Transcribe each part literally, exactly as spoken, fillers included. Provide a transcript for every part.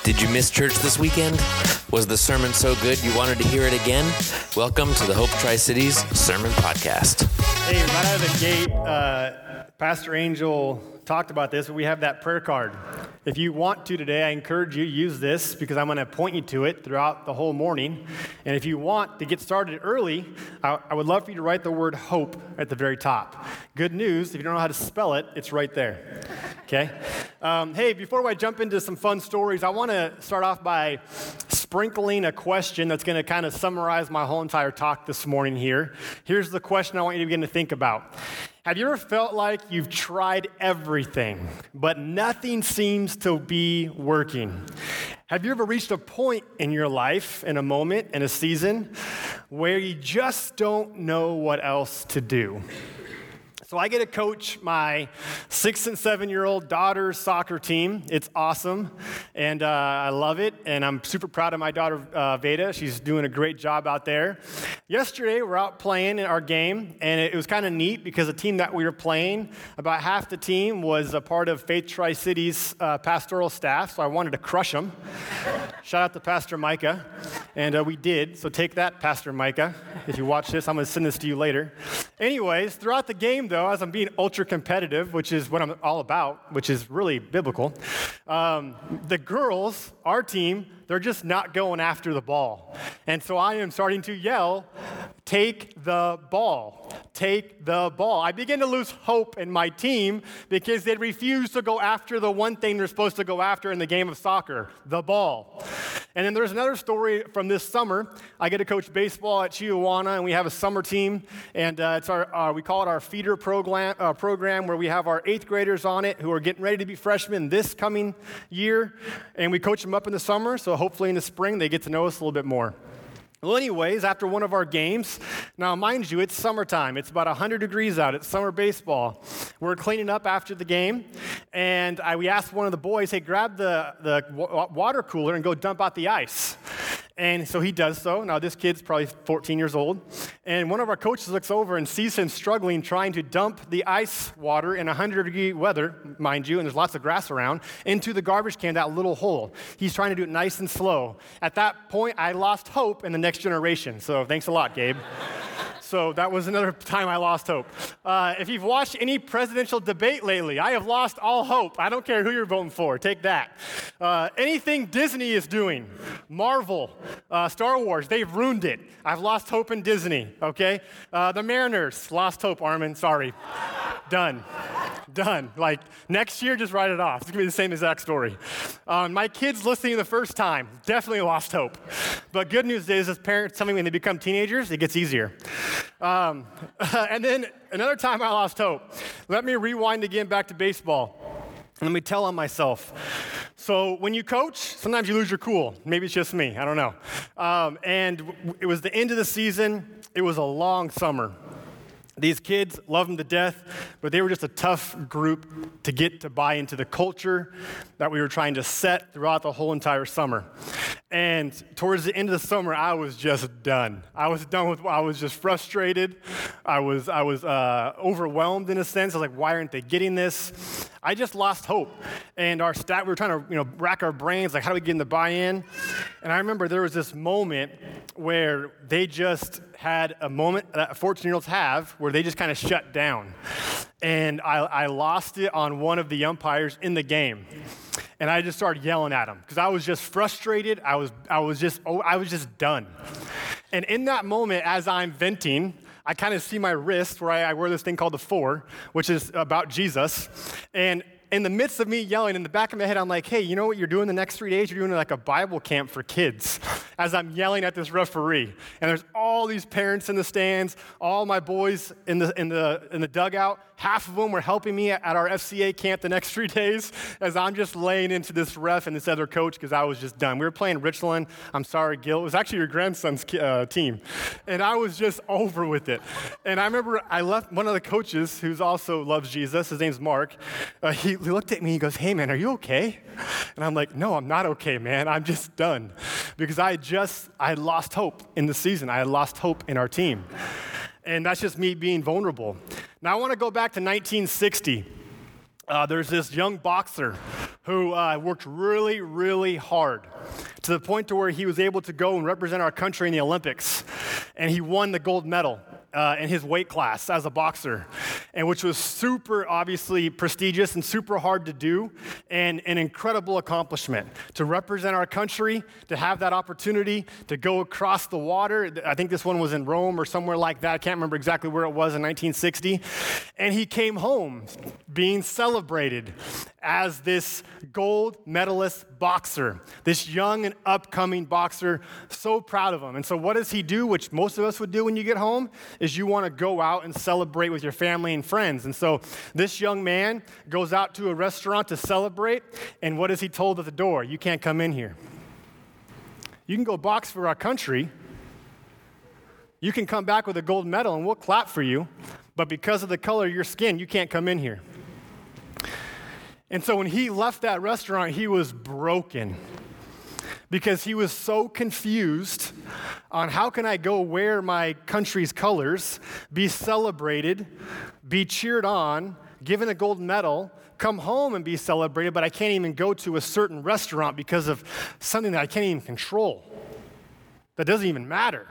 Did you miss church this weekend? Was the sermon so good you wanted to hear it again? Welcome to the Hope Tri-Cities Sermon Podcast. Hey, right out of the gate, uh, Pastor Angel talked about this, but we have that prayer card. If you want to today, I encourage you to use this because I'm going to point you to it throughout the whole morning. And if you want to get started early, I, I would love for you to write the word hope at the very top. Good news, if you don't know how to spell it, it's right there. Okay? Um, hey, before I jump into some fun stories, I want to start off by sprinkling a question that's going to kind of summarize my whole entire talk this morning here. Here's the question I want you to begin to think about. Have you ever felt like you've tried everything, but nothing seems to be working? Have you ever reached a point in your life, in a moment, in a season, where you just don't know what else to do? So I get to coach my six and seven-year-old daughter's soccer team. It's awesome, and uh, I love it, and I'm super proud of my daughter, uh, Veda. She's doing a great job out there. Yesterday, we're out playing in our game, and it was kind of neat because the team that we were playing, about half the team was a part of Faith Tri-Cities uh, pastoral staff, so I wanted to crush them. Shout out to Pastor Micah, and uh, we did, so take that, Pastor Micah. If you watch this, I'm going to send this to you later. Anyways, throughout the game, though, as I'm being ultra competitive, which is what I'm all about, which is really biblical, um, the girls, our team, they're just not going after the ball. And so I am starting to yell, take the ball, take the ball. I begin to lose hope in my team because they refuse to go after the one thing they're supposed to go after in the game of soccer, the ball. And then there's another story from this summer. I get to coach baseball at Chihuahua, and we have a summer team, and uh, it's our uh, we call it our feeder program, uh, program where we have our eighth graders on it who are getting ready to be freshmen this coming year, and we coach them up in the summer, so hopefully in the spring they get to know us a little bit more. Well, anyways, after one of our games, now mind you, it's summertime. It's about one hundred degrees out. It's summer baseball. We're cleaning up after the game, and I, we asked one of the boys, hey, grab the, the w- water cooler and go dump out the ice. And so he does so. Now, this kid's probably fourteen years old. And one of our coaches looks over and sees him struggling trying to dump the ice water in one hundred degree weather, mind you, and there's lots of grass around, into the garbage can, that little hole. He's trying to do it nice and slow. At that point, I lost hope in the next generation. So thanks a lot, Gabe. So that was another time I lost hope. Uh, if you've watched any presidential debate lately, I have lost all hope. I don't care who you're voting for. Take that. Uh, anything Disney is doing, Marvel, uh, Star Wars, they've ruined it. I've lost hope in Disney, okay? Uh, the Mariners, lost hope, Armin, sorry. Done. Done. Like, next year, just write it off. It's going to be the same exact story. Um, my kids listening the first time, definitely lost hope. But good news is, as parents tell me when they become teenagers, it gets easier. Um, and then another time I lost hope. Let me rewind again back to baseball. Let me tell on myself. So when you coach, sometimes you lose your cool. Maybe it's just me. I don't know. Um, and w- it was the end of the season. It was a long summer. These kids love them to death, but they were just a tough group to get to buy into the culture that we were trying to set throughout the whole entire summer. And towards the end of the summer, I was just done. I was done with, I was just frustrated. I was, I was uh, overwhelmed in a sense. I was like, why aren't they getting this? I just lost hope. And our staff, we were trying to, you know, rack our brains, like, how do we get in the buy-in? And I remember there was this moment where they just had a moment that fourteen-year-olds have where they just kind of shut down. And I, I lost it on one of the umpires in the game. And I just started yelling at him because I was just frustrated. I was, I was just, oh, I was just done. And in that moment, as I'm venting, I kind of see my wrist where I, I wear this thing called the four, which is about Jesus. And in the midst of me yelling, in the back of my head, I'm like, hey, you know what you're doing the next three days? You're doing like a Bible camp for kids as I'm yelling at this referee. And there's all these parents in the stands, all my boys in the in the in the dugout. Half of them were helping me at our F C A camp the next three days as I'm just laying into this ref and this other coach because I was just done. We were playing Richland. I'm sorry, Gil. It was actually your grandson's uh, team. And I was just over with it. And I remember I left one of the coaches who's also loves Jesus. His name's Mark. Uh, he, he looked at me. He goes, hey, man, are you okay? And I'm like, no, I'm not okay, man. I'm just done. Because I just, I had lost hope in the season. I had lost hope in our team. And that's just me being vulnerable. Now, I want to go back to nineteen sixty. Uh, there's this young boxer, who uh, worked really, really hard to the point to where he was able to go and represent our country in the Olympics. And he won the gold medal uh, in his weight class as a boxer, and which was super, obviously, prestigious and super hard to do, and an incredible accomplishment to represent our country, to have that opportunity to go across the water. I think this one was in Rome or somewhere like that. I can't remember exactly where it was in nineteen sixty. And he came home being celebrated as this gold medalist boxer, this young and upcoming boxer, so proud of him. And so what does he do, which most of us would do when you get home, is you want to go out and celebrate with your family and friends. And so this young man goes out to a restaurant to celebrate, and what is he told at the door? You can't come in here. You can go box for our country. You can come back with a gold medal, and we'll clap for you, but because of the color of your skin, you can't come in here. And so when he left that restaurant, he was broken because he was so confused on how can I go wear my country's colors, be celebrated, be cheered on, given a gold medal, come home and be celebrated, but I can't even go to a certain restaurant because of something that I can't even control, that doesn't even matter.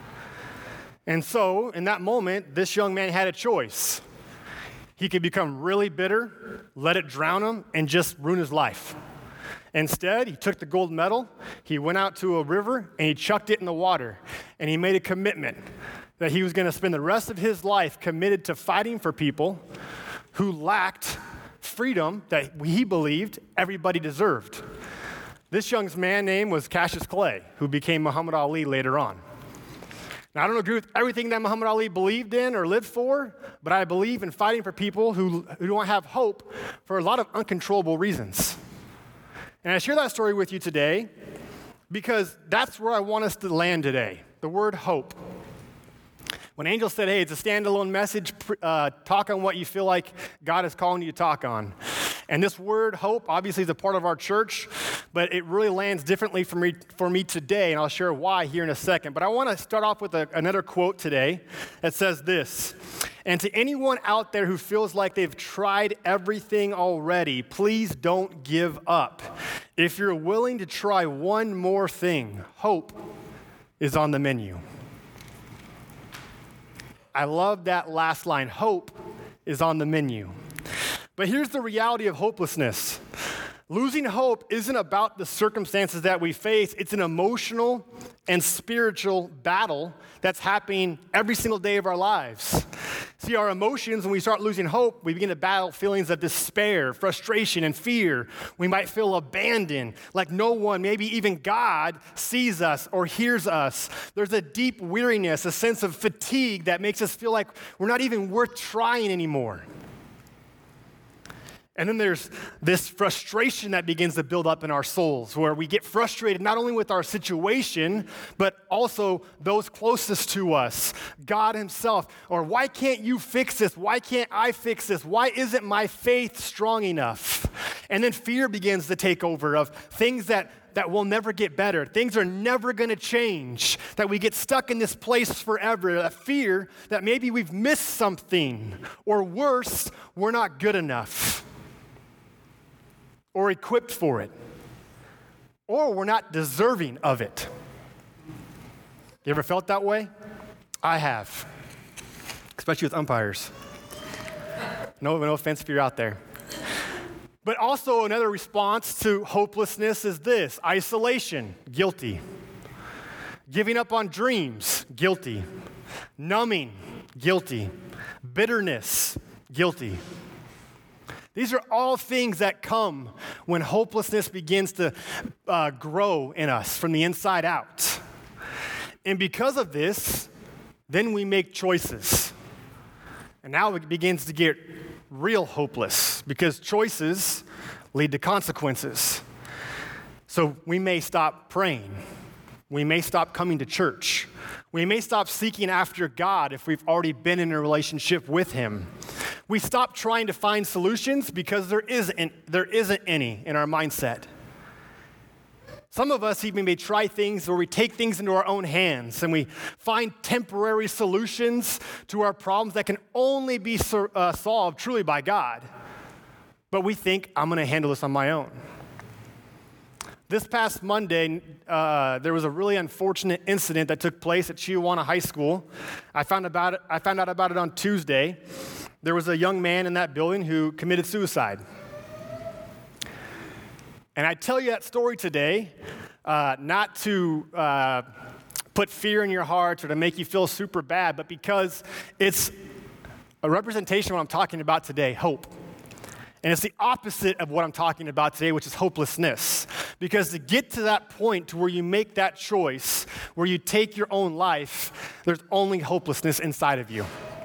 And so in that moment, this young man had a choice. He could become really bitter, let it drown him, and just ruin his life. Instead, he took the gold medal, he went out to a river, and he chucked it in the water. And he made a commitment that he was going to spend the rest of his life committed to fighting for people who lacked freedom that he believed everybody deserved. This young man's name was Cassius Clay, who became Muhammad Ali later on. Now, I don't agree with everything that Muhammad Ali believed in or lived for, but I believe in fighting for people who, who don't have hope for a lot of uncontrollable reasons. And I share that story with you today because that's where I want us to land today, the word hope. When Angel said, hey, it's a standalone message, uh, talk on what you feel like God is calling you to talk on. And this word hope obviously is a part of our church, but it really lands differently for me, for me today, and I'll share why here in a second. But I want to start off with a, another quote today that says this: and to anyone out there who feels like they've tried everything already, please don't give up. If you're willing to try one more thing, hope is on the menu. I love that last line, hope is on the menu. But here's the reality of hopelessness. Losing hope isn't about the circumstances that we face. It's an emotional and spiritual battle that's happening every single day of our lives. See, our emotions, when we start losing hope, we begin to battle feelings of despair, frustration, and fear. We might feel abandoned, like no one, maybe even God, sees us or hears us. There's a deep weariness, a sense of fatigue that makes us feel like we're not even worth trying anymore. And then there's this frustration that begins to build up in our souls, where we get frustrated not only with our situation, but also those closest to us, God himself. Or why can't you fix this? Why can't I fix this? Why isn't my faith strong enough? And then fear begins to take over of things that that will never get better. Things are never going to change, that we get stuck in this place forever, that fear that maybe we've missed something, or worse, we're not good enough, or equipped for it, or we're not deserving of it. You ever felt that way? I have, especially with umpires. No, no offense if you're out there. But also another response to hopelessness is this: isolation, guilty. Giving up on dreams, guilty. Numbing, guilty. Bitterness, guilty. These are all things that come when hopelessness begins to uh, grow in us from the inside out. And because of this, then we make choices. And now it begins to get real hopeless, because choices lead to consequences. So we may stop praying. We may stop coming to church. We may stop seeking after God if we've already been in a relationship with him. We stop trying to find solutions because there isn't, there isn't any in our mindset. Some of us even may try things where we take things into our own hands and we find temporary solutions to our problems that can only be uh, solved truly by God. but we think, I'm going to handle this on my own. This past Monday, uh, there was a really unfortunate incident that took place at Chiawana High School. I found about it, I found out about it on Tuesday. There was a young man in that building who committed suicide. And I tell you that story today, uh, not to uh, put fear in your hearts or to make you feel super bad, but because it's a representation of what I'm talking about today, hope. And it's the opposite of what I'm talking about today, which is hopelessness. Because to get to that point to where you make that choice, where you take your own life, there's only hopelessness inside of you.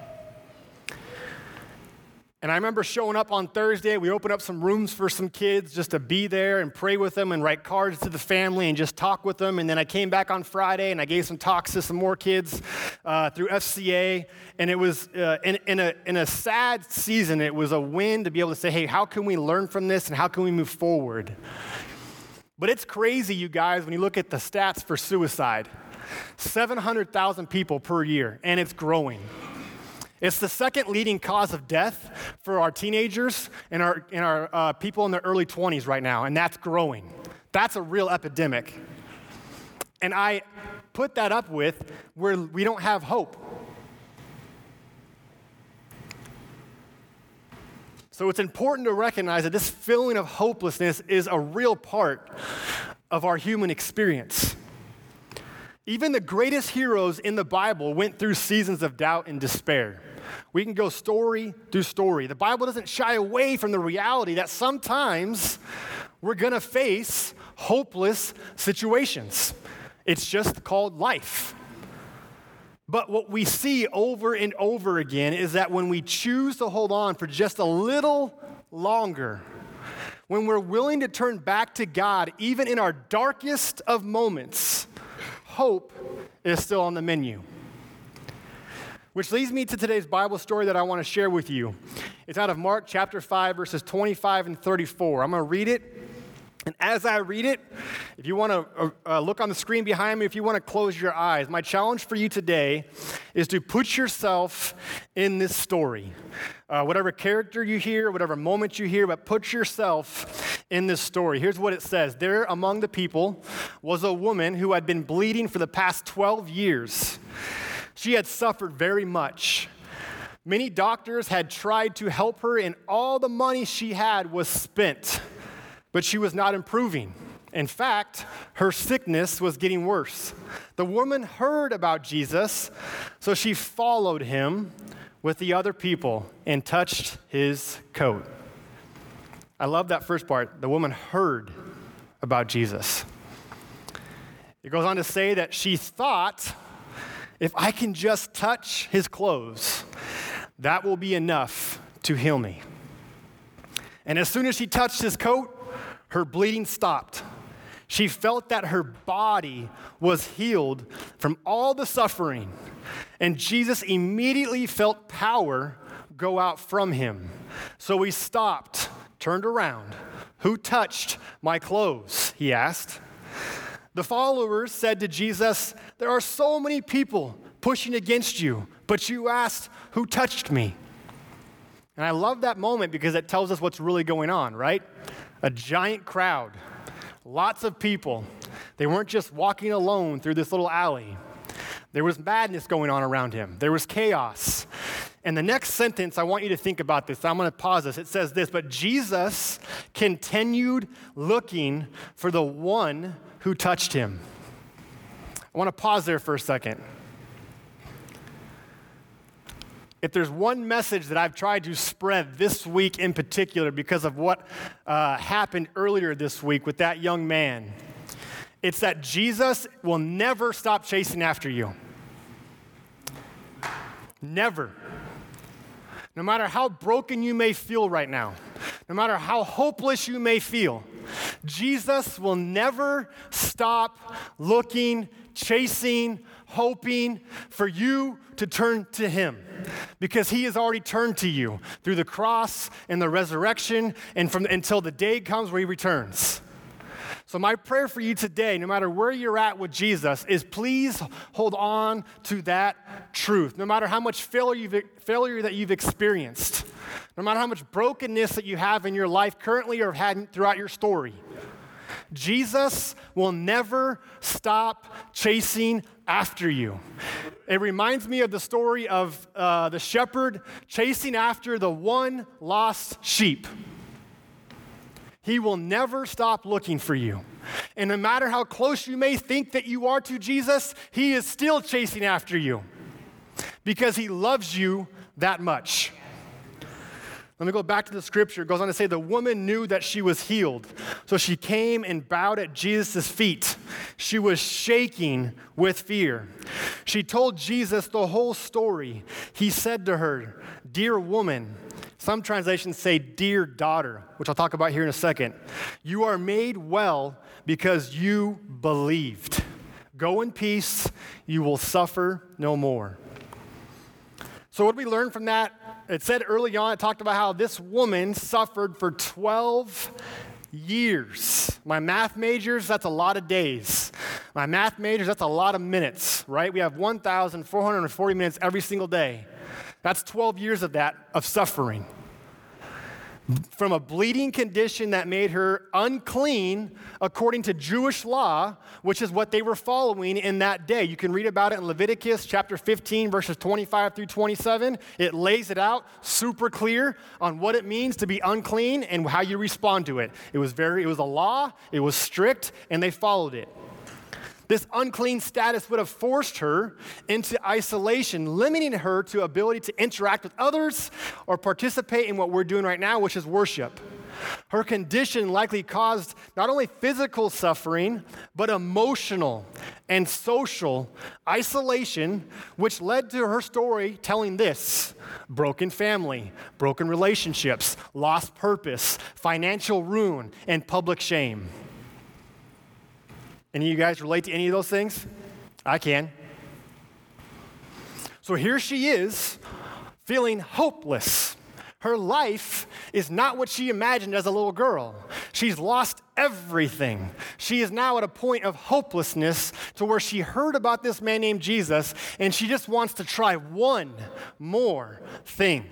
And I remember showing up on Thursday. We opened up some rooms for some kids just to be there and pray with them and write cards to the family and just talk with them. And then I came back on Friday and I gave some talks to some more kids uh, through F C A. And it was uh, in, in, a, in a sad season, it was a win to be able to say, hey, how can we learn from this and how can we move forward? But it's crazy, you guys, when you look at the stats for suicide. seven hundred thousand people per year, and it's growing. It's the second leading cause of death for our teenagers and our, and our uh, people in their early twenties right now, and that's growing. That's a real epidemic. And I put that up with where we don't have hope. So it's important to recognize that this feeling of hopelessness is a real part of our human experience. Even the greatest heroes in the Bible went through seasons of doubt and despair. We can go story through story. The Bible doesn't shy away from the reality that sometimes we're going to face hopeless situations. It's just called life. But what we see over and over again is that when we choose to hold on for just a little longer, when we're willing to turn back to God, even in our darkest of moments, hope is still on the menu. Which leads me to today's Bible story that I want to share with you. It's out of Mark chapter five, verses twenty-five and thirty-four. I'm going to read it. And as I read it, if you want to uh, look on the screen behind me, if you want to close your eyes, my challenge for you today is to put yourself in this story. Uh, whatever character you hear, whatever moment you hear, but put yourself in this story. Here's what it says. There among the people was a woman who had been bleeding for the past twelve years. She had suffered very much. Many doctors had tried to help her, and all the money she had was spent. But she was not improving. In fact, her sickness was getting worse. The woman heard about Jesus, so she followed him with the other people and touched his coat. I love that first part. The woman heard about Jesus. It goes on to say that she thought, if I can just touch his clothes, that will be enough to heal me. And as soon as she touched his coat, her bleeding stopped. She felt that her body was healed from all the suffering, and Jesus immediately felt power go out from him. So he stopped, turned around. Who touched my clothes? He asked. The followers said to Jesus, there are so many people pushing against you, but you asked, who touched me? And I love that moment because it tells us what's really going on, right? A giant crowd, lots of people. They weren't just walking alone through this little alley. There was madness going on around him. There was chaos. And the next sentence, I want you to think about this. I'm going to pause this. It says this, but Jesus continued looking for the one who touched him. I want to pause there for a second. If there's one message that I've tried to spread this week in particular because of what uh, happened earlier this week with that young man, it's that Jesus will never stop chasing after you. Never. No matter how broken you may feel right now, no matter how hopeless you may feel, Jesus will never stop looking, chasing, hoping for you to turn to him, because he has already turned to you through the cross and the resurrection and from until the day comes where he returns. So my prayer for you today, no matter where you're at with Jesus, is please hold on to that truth. No matter how much failure, you've, failure that you've experienced, No matter how much brokenness that you have in your life currently or had throughout your story, Jesus will never stop chasing after you. It reminds me of the story of uh, the shepherd chasing after the one lost sheep. He will never stop looking for you. And no matter how close you may think that you are to Jesus, he is still chasing after you because he loves you that much. Let me go back to the scripture. It goes on to say, the woman knew that she was healed. So she came and bowed at Jesus' feet. She was shaking with fear. She told Jesus the whole story. He said to her, "Dear woman," some translations say, "dear daughter," which I'll talk about here in a second, "you are made well because you believed. Go in peace. You will suffer no more." So what did we learn from that? It said early on, it talked about how this woman suffered for twelve years. My math majors, that's a lot of days. My math majors, that's a lot of minutes, right? We have one thousand four hundred forty minutes every single day. That's twelve years of that, of suffering. From a bleeding condition that made her unclean according to Jewish law, which is what they were following in that day. You can read about it in Leviticus chapter fifteen, verses twenty-five through twenty-seven. It lays it out super clear on what it means to be unclean and how you respond to it. It was very, it was a law, it was strict, and they followed it. This unclean status would have forced her into isolation, limiting her to ability to interact with others or participate in what we're doing right now, which is worship. Her condition likely caused not only physical suffering, but emotional and social isolation, which led to her story telling this: broken family, broken relationships, lost purpose, financial ruin, and public shame. Any of you guys relate to any of those things? I can. So here she is, feeling hopeless. Her life is not what she imagined as a little girl. She's lost everything. She is now at a point of hopelessness to where she heard about this man named Jesus, and she just wants to try one more thing.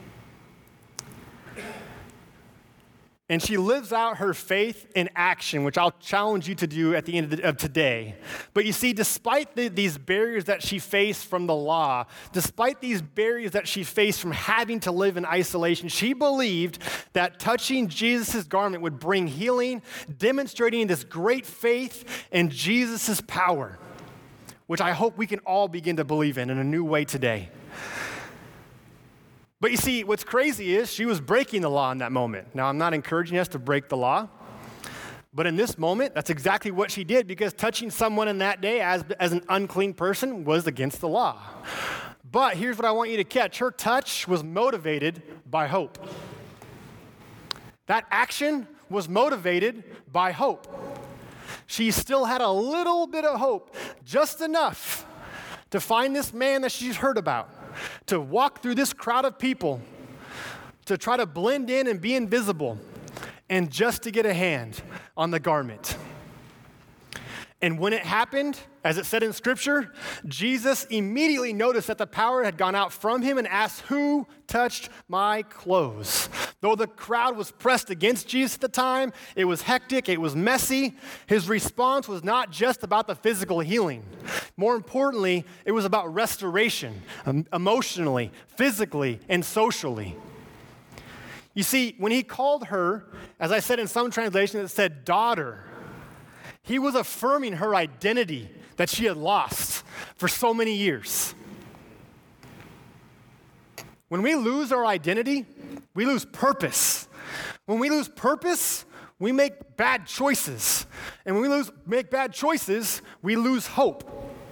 And she lives out her faith in action, which I'll challenge you to do at the end of, the, of today. But you see, despite the, these barriers that she faced from the law, despite these barriers that she faced from having to live in isolation, she believed that touching Jesus' garment would bring healing, demonstrating this great faith in Jesus' power, which I hope we can all begin to believe in in a new way today. But you see, what's crazy is she was breaking the law in that moment. Now, I'm not encouraging us to break the law, but in this moment, that's exactly what she did, because touching someone in that day as, as an unclean person was against the law. But here's what I want you to catch. Her touch was motivated by hope. That action was motivated by hope. She still had a little bit of hope, just enough to find this man that she's heard about, to walk through this crowd of people, to try to blend in and be invisible, and just to get a hand on the garment. And when it happened, as it said in Scripture, Jesus immediately noticed that the power had gone out from him and asked, "Who touched my clothes?" Though the crowd was pressed against Jesus at the time, it was hectic, it was messy, his response was not just about the physical healing. More importantly, it was about restoration, um, emotionally, physically, and socially. You see, when he called her, as I said in some translations, it said daughter, he was affirming her identity that she had lost for so many years. When we lose our identity, we lose purpose. When we lose purpose, we make bad choices. And when we lose, make bad choices, we lose hope.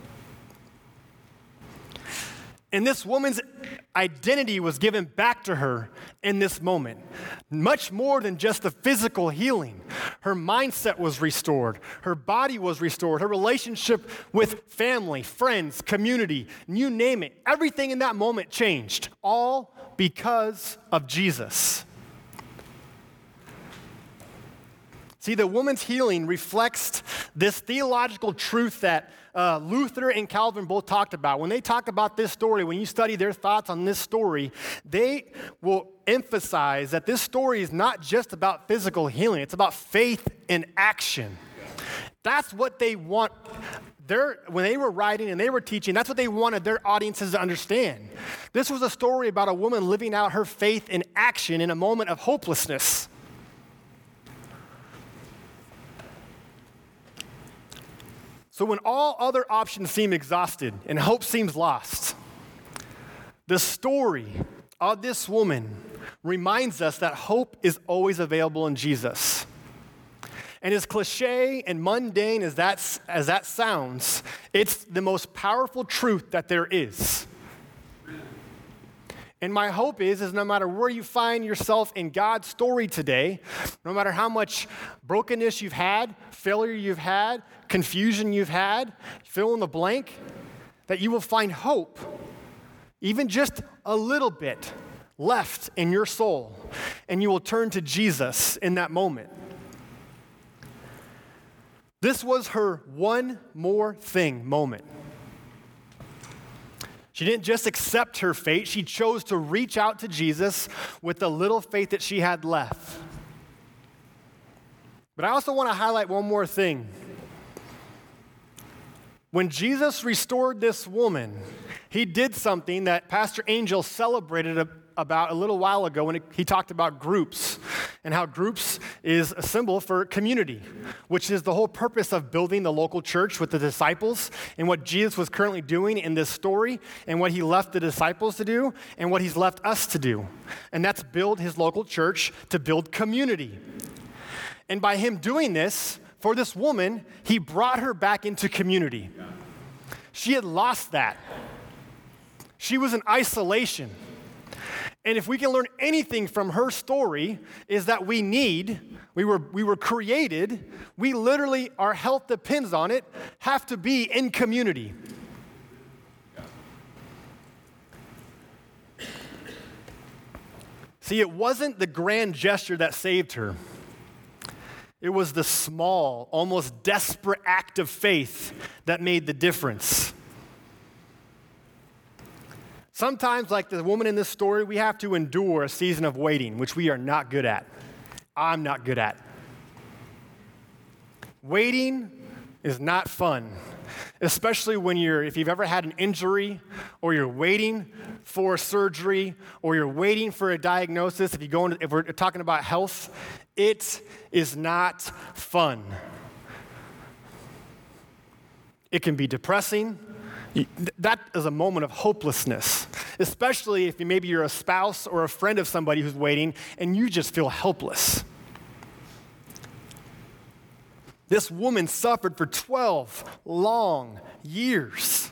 And this woman's identity was given back to her in this moment. Much more than just the physical healing. Her mindset was restored. Her body was restored. Her relationship with family, friends, community, you name it. Everything in that moment changed. All because of Jesus. See, the woman's healing reflects this theological truth that uh, Luther and Calvin both talked about. When they talk about this story, when you study their thoughts on this story, they will emphasize that this story is not just about physical healing, it's about faith in action. That's what they want. They're, when they were writing and they were teaching, that's what they wanted their audiences to understand. This was a story about a woman living out her faith in action in a moment of hopelessness. So when all other options seem exhausted and hope seems lost, the story of this woman reminds us that hope is always available in Jesus. And as cliche and mundane as that, as that sounds, it's the most powerful truth that there is. And my hope is, is no matter where you find yourself in God's story today, no matter how much brokenness you've had, failure you've had, confusion you've had, fill in the blank, that you will find hope, even just a little bit left in your soul, and you will turn to Jesus in that moment. This was her one more thing moment. She didn't just accept her fate, she chose to reach out to Jesus with the little faith that she had left. But I also want to highlight one more thing. When Jesus restored this woman, he did something that Pastor Angel celebrated a, about a little while ago when it, he talked about groups and how groups is a symbol for community, which is the whole purpose of building the local church with the disciples and what Jesus was currently doing in this story and what he left the disciples to do and what he's left us to do. And that's build his local church to build community. And by him doing this, for this woman, he brought her back into community. She had lost that. She was in isolation. And if we can learn anything from her story, is that we need, we were, we were created, we literally, our health depends on it, have to be in community. See, it wasn't the grand gesture that saved her. It was the small, almost desperate act of faith that made the difference. Sometimes, like the woman in this story, we have to endure a season of waiting, which we are not good at. I'm not good at. Waiting is not fun, especially when you're, if you've ever had an injury or you're waiting for surgery or you're waiting for a diagnosis. If you go into, if we're talking about health, it is not fun. It can be depressing. That is a moment of hopelessness, especially if maybe you're a spouse or a friend of somebody who's waiting and you just feel helpless. This woman suffered for twelve long years.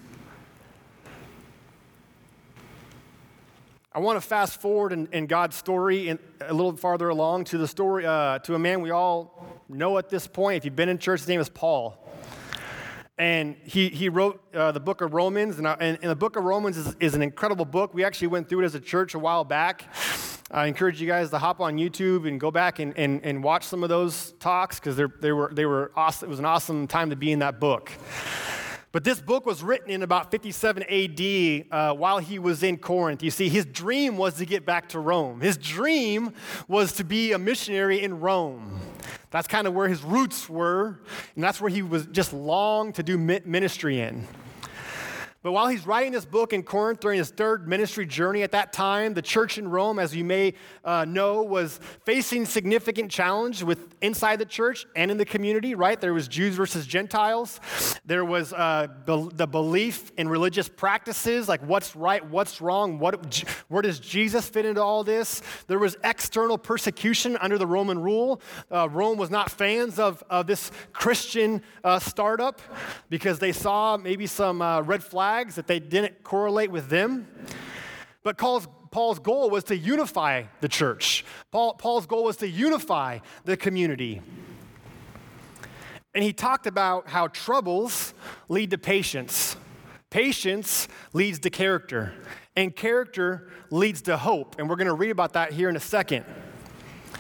I want to fast forward in, in God's story in, a little farther along to the story, uh, to a man we all know at this point. If you've been in church, his name is Paul. And he, he wrote uh, the book of Romans, and, and, and the book of Romans is, is an incredible book. We actually went through it as a church a while back. I encourage you guys to hop on YouTube and go back and, and, and watch some of those talks because they were they were awesome. It was an awesome time to be in that book. But this book was written in about fifty-seven A D uh, while he was in Corinth. You see, his dream was to get back to Rome. His dream was to be a missionary in Rome. That's kind of where his roots were, and that's where he was just longed to do ministry in. But while he's writing this book in Corinth during his third ministry journey at that time, the church in Rome, as you may uh, know, was facing significant challenge with inside the church and in the community, right? There was Jews versus Gentiles. There was uh, be- the belief in religious practices, like what's right, what's wrong, what, where does Jesus fit into all this? There was external persecution under the Roman rule. Uh, Rome was not fans of, of this Christian uh, startup because they saw maybe some uh, red flags that they didn't correlate with them. But Paul's, Paul's goal was to unify the church. Paul, Paul's goal was to unify the community. And he talked about how troubles lead to patience. Patience leads to character. And character leads to hope. And we're going to read about that here in a second.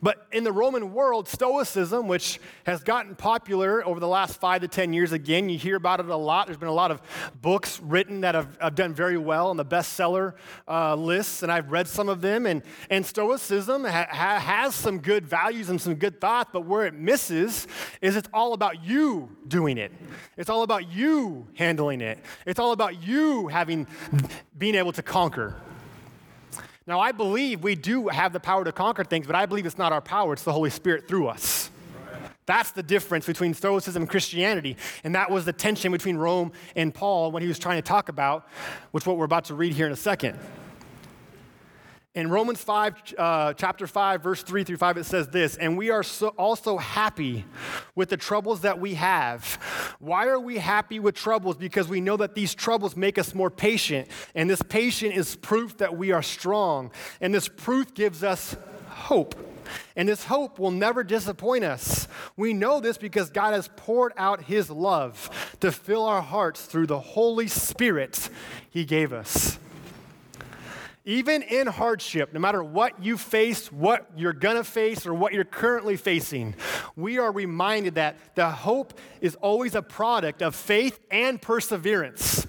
But in the Roman world, Stoicism, which has gotten popular over the last five to ten years, again, you hear about it a lot. There's been a lot of books written that have, have done very well on the bestseller uh, lists, and I've read some of them. And, and Stoicism ha- ha- has some good values and some good thoughts, but where it misses is it's all about you doing it. It's all about you handling it. It's all about you having, being able to conquer. Now, I believe we do have the power to conquer things, but I believe it's not our power, it's the Holy Spirit through us. That's the difference between Stoicism and Christianity, and that was the tension between Rome and Paul when he was trying to talk about, which what we're about to read here in a second. In Romans five, uh, chapter five, verse three through five, it says this, and we are so also happy with the troubles that we have. Why are we happy with troubles? Because we know that these troubles make us more patient, and this patience is proof that we are strong, and this proof gives us hope. And this hope will never disappoint us. We know this because God has poured out his love to fill our hearts through the Holy Spirit he gave us. Even in hardship, no matter what you face, what you're going to face, or what you're currently facing, we are reminded that the hope is always a product of faith and perseverance.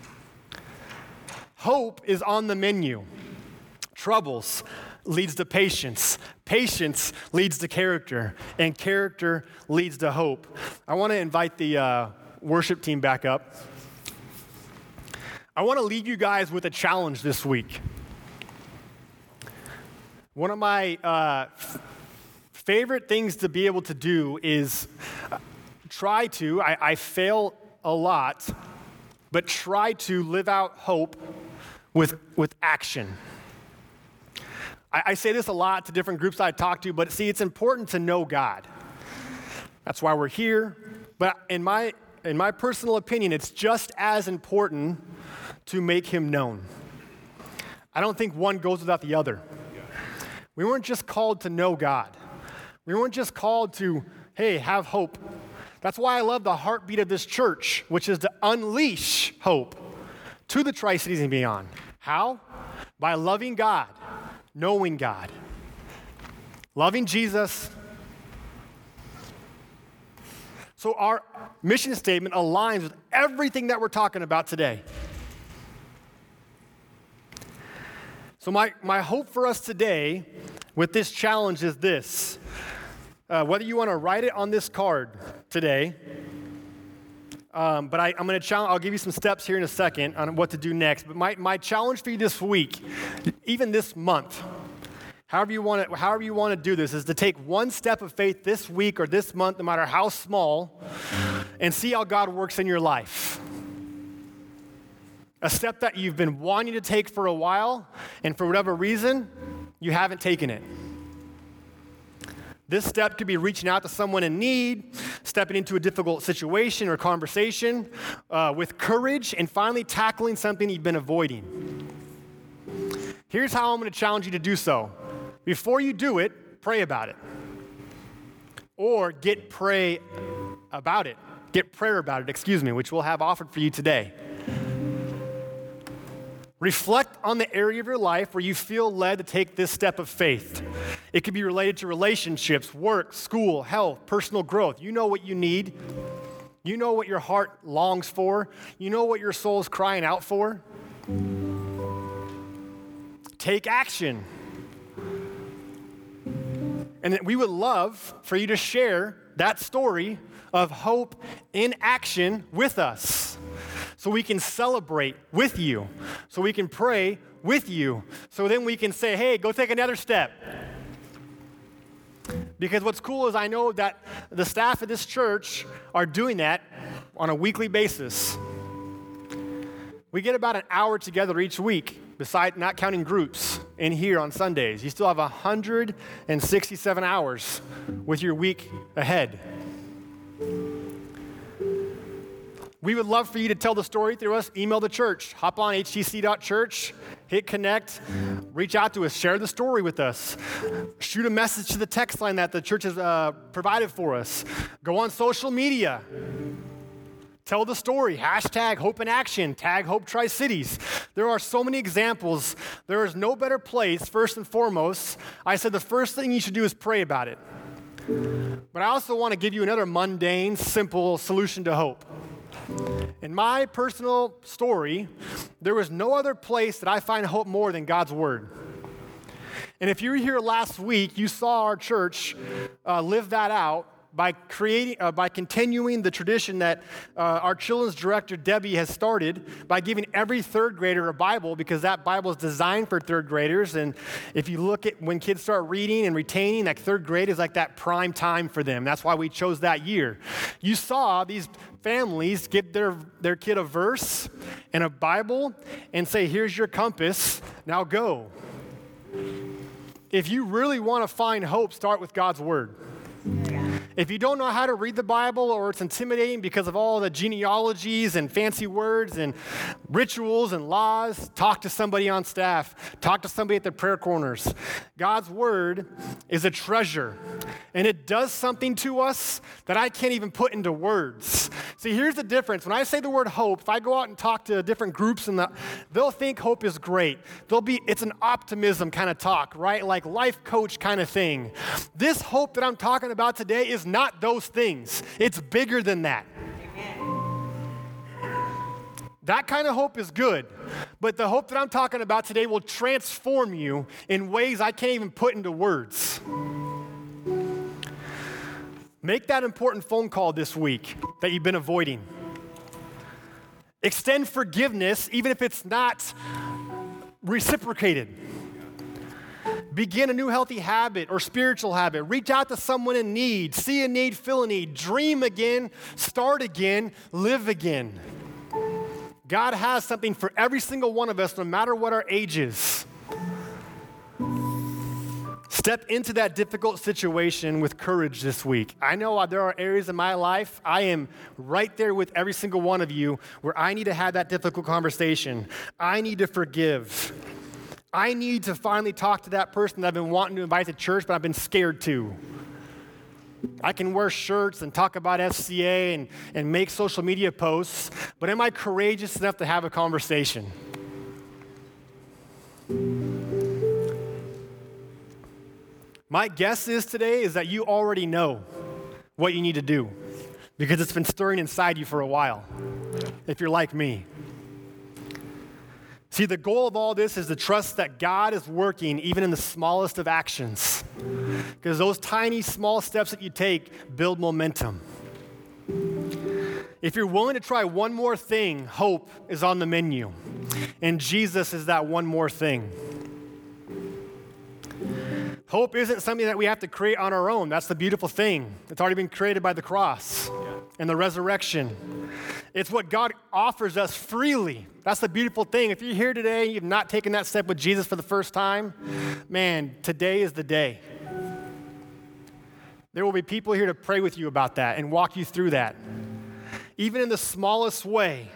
Hope is on the menu. Troubles leads to patience. Patience leads to character, and character leads to hope. I want to invite the uh, worship team back up. I want to leave you guys with a challenge this week. One of my uh, f- favorite things to be able to do is try to, I, I fail a lot, but try to live out hope with, with action. I, I say this a lot to different groups I talk to, but see, it's important to know God. That's why we're here. But in my, in my personal opinion, it's just as important to make him known. I don't think one goes without the other. We weren't just called to know God. We weren't just called to, hey, have hope. That's why I love the heartbeat of this church, which is to unleash hope to the Tri-Cities and beyond. How? By loving God, knowing God, loving Jesus. So our mission statement aligns with everything that we're talking about today. So my, my hope for us today with this challenge is this. Uh, whether you want to write it on this card today, um, but I, I'm going to challenge, I'll give you some steps here in a second on what to do next. But my, my challenge for you this week, even this month, however you want to, however you want to do this, is to take one step of faith this week or this month, no matter how small, and see how God works in your life. A step that you've been wanting to take for a while, and for whatever reason, you haven't taken it. This step could be reaching out to someone in need, stepping into a difficult situation or conversation uh, with courage, and finally tackling something you've been avoiding. Here's how I'm going to challenge you to do so. Before you do it, pray about it. Or get pray about it. Get prayer about it, excuse me, which we'll have offered for you today. Reflect on the area of your life where you feel led to take this step of faith. It could be related to relationships, work, school, health, personal growth. You know what you need. You know what your heart longs for. You know what your soul is crying out for. Take action. And we would love for you to share that story of hope in action with us, so we can celebrate with you, so we can pray with you, so then we can say, hey, go take another step. Because what's cool is I know that the staff of this church are doing that on a weekly basis. We get about an hour together each week, besides not counting groups in here on Sundays. You still have one hundred sixty-seven hours with your week ahead. We would love for you to tell the story through us. Email the church. Hop on h t c dot church, hit connect, reach out to us, share the story with us. Shoot a message to the text line that the church has uh, provided for us. Go on social media. Tell the story. Hashtag Hope in Action. Tag Hope Tri-Cities. There are so many examples. There is no better place, first and foremost. I said the first thing you should do is pray about it. But I also want to give you another mundane, simple solution to hope. In my personal story, there was no other place that I find hope more than God's Word. And if you were here last week, you saw our church uh, live that out by creating, uh, by continuing the tradition that uh, our children's director, Debbie, has started by giving every third grader a Bible, because that Bible is designed for third graders. And if you look at when kids start reading and retaining, like third grade is like that prime time for them. That's why we chose that year. You saw these families give their, their kid a verse and a Bible and say, here's your compass, now go. If you really want to find hope, start with God's Word. If you don't know how to read the Bible, or it's intimidating because of all the genealogies and fancy words and rituals and laws, talk to somebody on staff. Talk to somebody at the prayer corners. God's Word is a treasure, and it does something to us that I can't even put into words. See, here's the difference. When I say the word hope, if I go out and talk to different groups, and the, they'll think hope is great. They'll be, it's an optimism kind of talk, right? Like life coach kind of thing. This hope that I'm talking about today is not those things. It's bigger than that. Amen. That kind of hope is good, but the hope that I'm talking about today will transform you in ways I can't even put into words. Make that important phone call this week that you've been avoiding. Extend forgiveness even if it's not reciprocated. Begin a new healthy habit or spiritual habit. Reach out to someone in need. See a need, fill a need. Dream again, start again, live again. God has something for every single one of us, no matter what our age is. Step into that difficult situation with courage this week. I know there are areas in my life, I am right there with every single one of you, where I need to have that difficult conversation. I need to forgive. I need to finally talk to that person that I've been wanting to invite to church, but I've been scared to. I can wear shirts and talk about F C A and, and make social media posts, but am I courageous enough to have a conversation? My guess is today is that you already know what you need to do, because it's been stirring inside you for a while, if you're like me. See, the goal of all this is to trust that God is working even in the smallest of actions, because those tiny, small steps that you take build momentum. If you're willing to try one more thing, hope is on the menu, and Jesus is that one more thing. Hope isn't something that we have to create on our own. That's the beautiful thing. It's already been created by the cross and the resurrection. It's what God offers us freely. That's the beautiful thing. If you're here today and you've not taken that step with Jesus for the first time, man, today is the day. There will be people here to pray with you about that and walk you through that, even in the smallest way.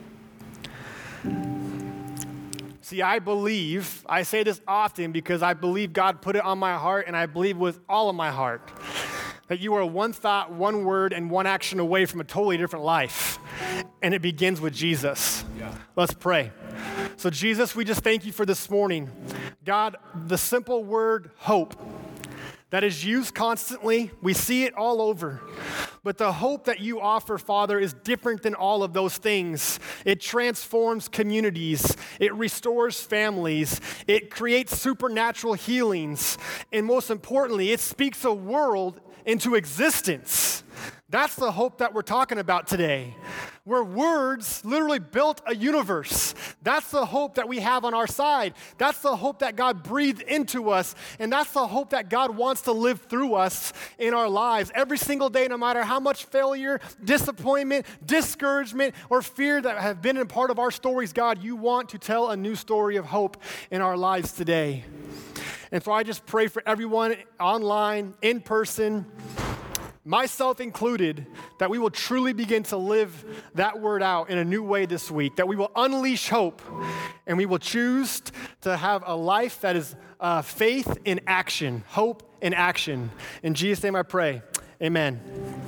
See, I believe, I say this often because I believe God put it on my heart, and I believe with all of my heart that you are one thought, one word, and one action away from a totally different life. And it begins with Jesus. Yeah. Let's pray. So Jesus, we just thank you for this morning. God, the simple word hope that is used constantly, we see it all over. But the hope that you offer, Father, is different than all of those things. It transforms communities. It restores families. It creates supernatural healings. And most importantly, it speaks a world into existence. That's the hope that we're talking about today, where words literally built a universe. That's the hope that we have on our side. That's the hope that God breathed into us, and that's the hope that God wants to live through us in our lives every single day, no matter how much failure, disappointment, discouragement, or fear that have been a part of our stories. God, you want to tell a new story of hope in our lives today. And so I just pray for everyone online, in person, myself included, that we will truly begin to live that word out in a new way this week, that we will unleash hope, and we will choose to have a life that is uh, faith in action, hope in action. In Jesus' name I pray, amen.